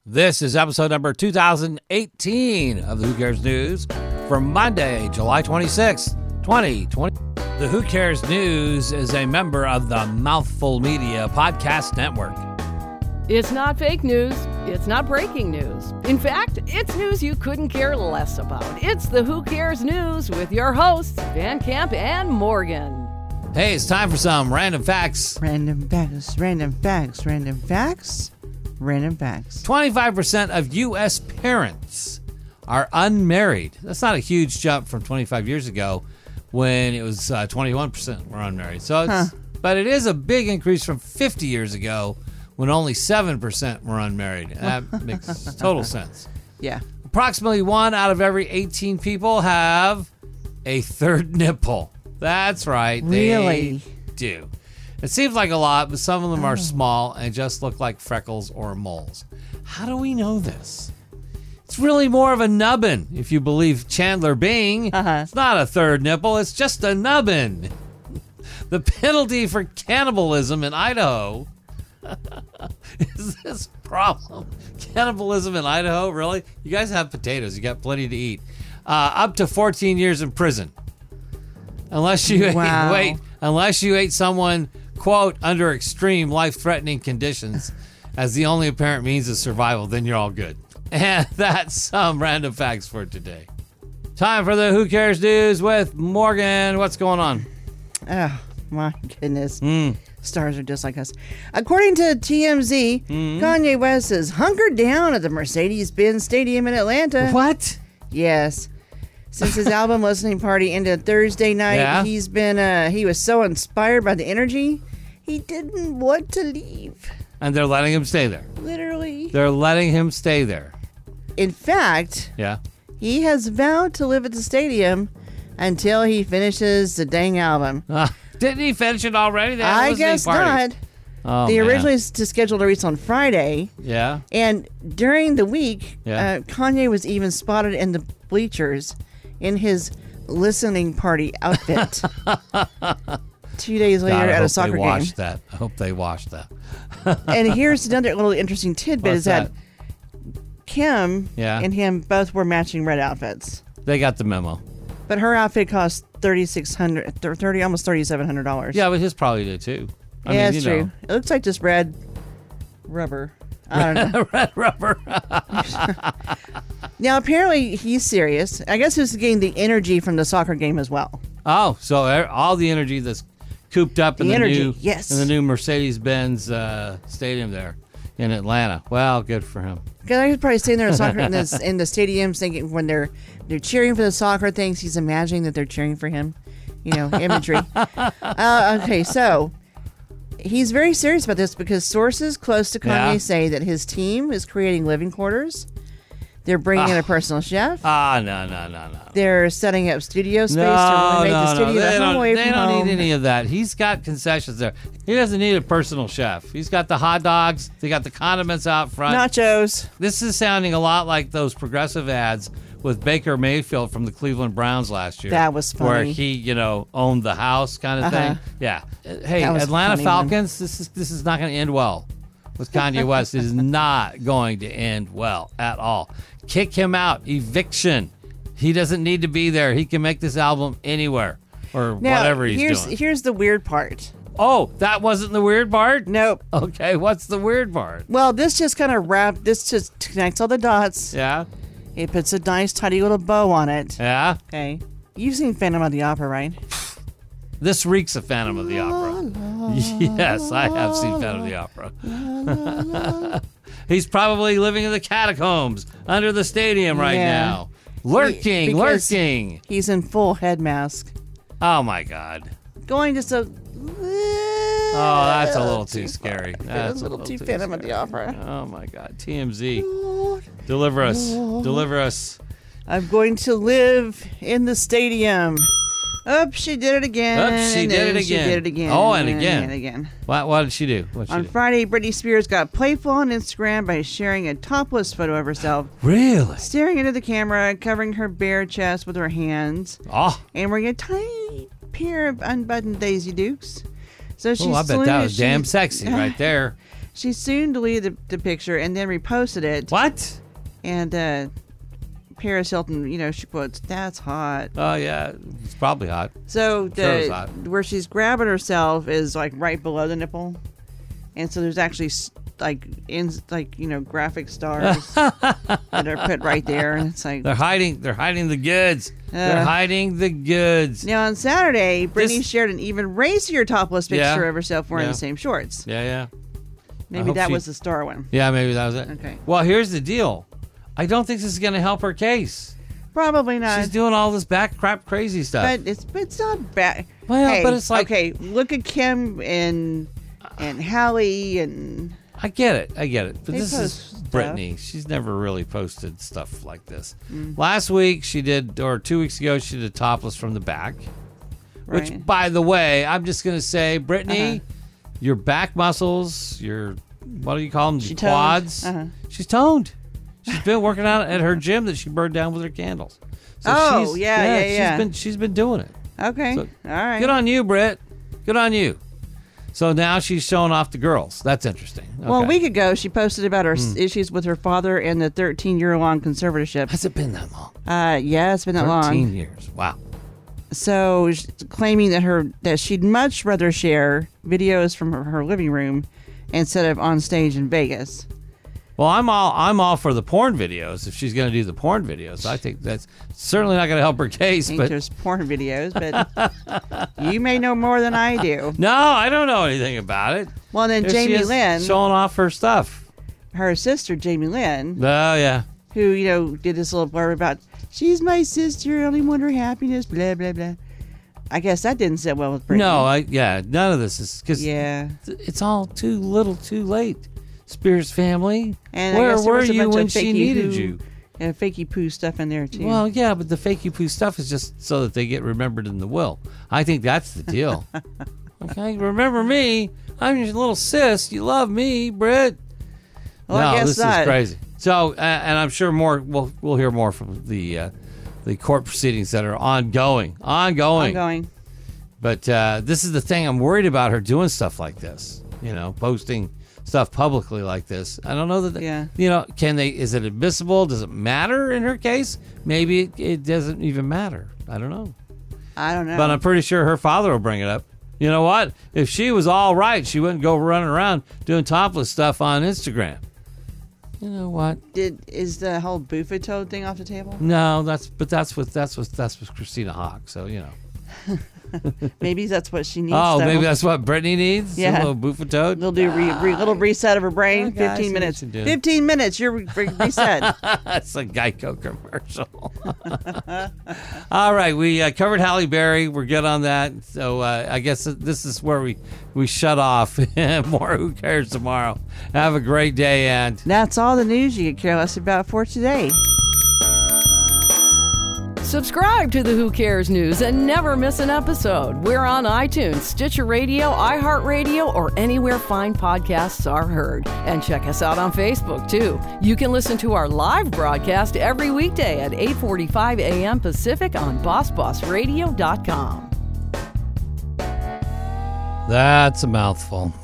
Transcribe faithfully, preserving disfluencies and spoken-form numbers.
This is episode number two thousand eighteen of the Who Cares News for Monday, July twenty-sixth, twenty twenty. The Who Cares News is a member of the Mouthful Media Podcast Network. It's not fake news. It's not breaking news. In fact, it's news you couldn't care less about. It's the Who Cares News with your hosts, Van Camp and Morgan. Hey, it's time for some random facts. Random facts, random facts, random facts, random facts. twenty-five percent of U S parents are unmarried. That's not a huge jump from twenty-five years ago when it was uh, twenty-one percent were unmarried. So, it's, Huh. But it is a big increase from fifty years ago when only seven percent were unmarried. That makes total sense. Yeah. Approximately one out of every eighteen people have a third nipple. That's right. They Really? do. It seems like a lot, but some of them are small and just look like freckles or moles. How do we know this? It's really more of a nubbin, if you believe Chandler Bing. Uh-huh. It's not a third nipple, it's just a nubbin. The penalty for cannibalism in Idaho is this problem. Cannibalism in Idaho, really? You guys have potatoes. You got plenty to eat. Uh, up to fourteen years in prison. Unless you Wow. ate, wait, unless you ate someone, quote, under extreme life-threatening conditions as the only apparent means of survival, then you're all good. And that's some random facts for today. Time for the Who Cares News with Morgan. What's going on? Oh, my goodness. Mm. Stars are just like us. According to T M Z, Mm-hmm. Kanye West is hunkered down at the Mercedes-Benz Stadium in Atlanta. What? Yes. Since his album listening party ended Thursday night, Yeah? he's been, uh, he was so inspired by the energy, he didn't want to leave. And they're letting him stay there. Literally. They're letting him stay there. In fact, Yeah. he has vowed to live at the stadium until he finishes the dang album. Uh, didn't he finish it already? They had a I listening guess party. not. Oh, They man. originally s- scheduled a release on Friday, Yeah. and during the week, Yeah. uh, Kanye was even spotted in the bleachers in his listening party outfit. Two days later God, I at hope a soccer they game. watched that. I hope they watched that. And here's another little interesting tidbit: What's is that, that? Kim Yeah. and him both wore matching red outfits, They got the memo. but her outfit cost thirty six hundred, thirty almost thirty seven hundred dollars. Yeah, but his probably did too. I yeah, mean, that's you true. know. It looks like just red rubber. I don't know. Red rubber. Now, apparently, he's serious. I guess he's getting the energy from the soccer game as well. Oh, so er- all the energy that's cooped up in The the, energy, new yes. in the new Mercedes-Benz uh, stadium there in Atlanta. Well, good for him. Because I could probably stand there in, soccer, in, this, in the stadiums thinking when they're they're cheering for the soccer things, he's imagining that they're cheering for him. You know, imagery. uh, okay, so he's very serious about this because sources close to Kanye Yeah. say that his team is creating living quarters. They're bringing in a personal chef. Ah, no, no, no, no. They're setting up studio space to No, really make no, the no. studio They the home don't, away they from don't home. need any of that. He's got concessions there. He doesn't need a personal chef. He's got the hot dogs. They got the condiments out front. Nachos. This is sounding a lot like those progressive ads with Baker Mayfield from the Cleveland Browns last year. That was Where funny. he, you know, owned the house kind of Uh-huh. thing. Yeah. Uh, Hey, That was a Atlanta funny one. Falcons, this is this is not going to end well with Kanye West. It is not going to end well at all. Kick him out. Eviction. He doesn't need to be there. He can make this album anywhere or Now, whatever he's here's, doing. Here's the weird part. Oh, that wasn't the weird part? Nope. Okay, what's the weird part? Well, this just kind of wrap. This just connects all the dots. Yeah? It puts a nice, tidy little bow on it. Yeah? Okay. You've seen Phantom of the Opera, right? This reeks of Phantom of the Opera. Yes, I have seen Phantom of the Opera. He's probably living in the catacombs under the stadium right Yeah. now. Lurking, Because lurking. He's in full head mask. Oh, my God. Going just a. Oh, that's a little too scary. That's a little too Phantom of the Opera. Oh, my God. T M Z. Deliver us. Deliver us. I'm going to live in the stadium. Up, she did it again. Up, she did and it She again. did it again. Oh, and again. And again. What, what did she do? What did she On do? Friday, Britney Spears got playful on Instagram by sharing a topless photo of herself, Really? staring into the camera, covering her bare chest with her hands, Oh, and wearing a tiny pair of unbuttoned Daisy Dukes. So she oh I bet that saluted- was damn she- sexy right there. She soon deleted the, the picture and then reposted it. What? And uh, Paris Hilton, you know, she quotes, "That's hot." Oh yeah, it's probably hot. So Sure it's the hot. where she's grabbing herself is like right below the nipple, and so there's actually s- like in like you know graphic stars that are put right there, and it's like They're hiding. They're hiding the goods. they're Uh. hiding the goods. now on Saturday, Brittany This- shared an even racier topless picture Yeah. of herself wearing Yeah. the same shorts. Yeah, yeah, Maybe hope that she- was the star one. yeah. Maybe that was it. Okay. Well, here's the deal. I don't think this is going to help her case. Probably not. She's doing all this back crap, crazy stuff. But it's but it's not bad. Well, Hey, but it's like- okay. Look at Kim and and Hallie and I get it. I get it. But They this post is stuff. Brittany. She's never really posted stuff like this. Mm. Last week she did, or two weeks ago she did topless from the back. Which, Right. by the way, I'm just gonna say, Brittany, Uh-huh. your back muscles, your what do you call them? She Your toned. quads. Uh-huh. She's toned. She's been working out at her gym that she burned down with her candles. So Oh, she's, yeah, yeah, she's yeah. been she's been doing it. okay. So, All right. Good on you, Britt. Good on you. So now she's showing off the girls. That's interesting. Well, a Okay. Hmm. week ago, she posted about her s issues with her father and the thirteen-year-long conservatorship. Has it been that long? Uh, yeah, it's been that Thirteen long. years. Wow. So, she's claiming that her that she'd much rather share videos from her, her living room instead of on stage in Vegas. Well, I'm all I'm all for the porn videos. If she's going to do the porn videos, I think that's certainly not going to help her case. I think But there's porn videos, but you may know more than I do. no, I don't know anything about it. Well, then There she Jamie is Lynn, showing off her stuff. her sister Jamie Lynn, Oh yeah. who you know did this little blurb about she's my sister, I only want her happiness, blah blah blah. I guess that didn't sit well with Brittany. No, I yeah. None of this is because Yeah. it's all too little, too late. Spears family. And I Where guess there were was a you bunch when of she fakey needed who- you? And fakey poo stuff in there too. Well, yeah, but the fakey poo stuff is just so that they get remembered in the will. I think that's the deal. Okay, remember me? I'm your little sis. You love me, Britt. Well, I no, guess this not. is crazy. So, uh, and I'm sure more. We'll we'll hear more from the uh, the court proceedings that are ongoing, ongoing. Ongoing. But uh, this is the thing. I'm worried about her doing stuff like this. You know, posting stuff publicly like this. I don't know that. Yeah. You know, can they? Is it admissible? Does it matter in her case? Maybe it, it doesn't even matter. I don't know. I don't know. But I'm pretty sure her father will bring it up. You know what? If she was all right, she wouldn't go running around doing topless stuff on Instagram. You know what? Did is the whole Buffa Toad thing off the table? No, that's but that's what that's what that's with Christina Hawk. So you know. Maybe that's what she needs. Oh, though. maybe that's what Brittany needs. Yeah. A little Buffa Toad. Little do re, re, little reset of her brain. Okay, I see Fifteen what minutes. you're doing. Fifteen minutes. You're re- re- reset. That's a Geico commercial. All right, we uh, covered Halle Berry. We're good on that. So uh, I guess this is where we, we shut off. More Who Cares tomorrow. Have a great day, and That's all the news you could care less about for today. Subscribe to the Who Cares News and never miss an episode. We're on iTunes, Stitcher Radio, iHeartRadio, or anywhere fine podcasts are heard. And check us out on Facebook, too. You can listen to our live broadcast every weekday at eight forty-five a.m. Pacific on boss boss radio dot com. that's a mouthful.